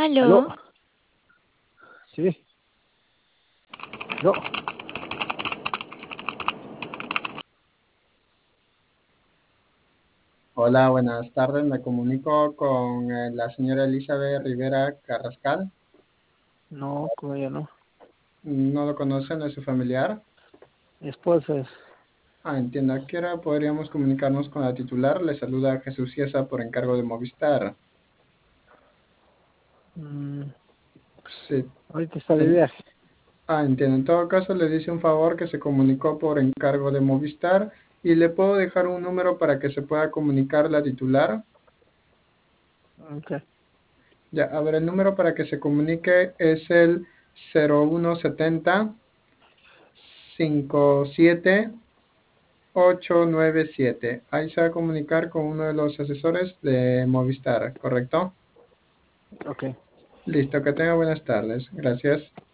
Aló, Aló, sí, yo, Hola, buenas tardes. Me comunico con la señora Elizabeth Rivera Carrascal. no, como ya no. ¿No lo conocen? ¿Es su familiar? Mi esposa es, Entiendo. ¿A qué hora podríamos comunicarnos con la titular? Le saluda Jesús Ciesa por encargo de Movistar. mm, Sí. ahorita está de ten- viaje. Entiendo. En todo caso, le dice un favor que se comunicó por encargo de Movistar y le puedo dejar un número para que se pueda comunicar la titular. Ok, Ya, a ver, el número para que se comunique es el 0170 57 897. Ahí se va a comunicar con uno de los asesores de Movistar, ¿correcto? ok. Listo, que tenga buenas tardes. Gracias.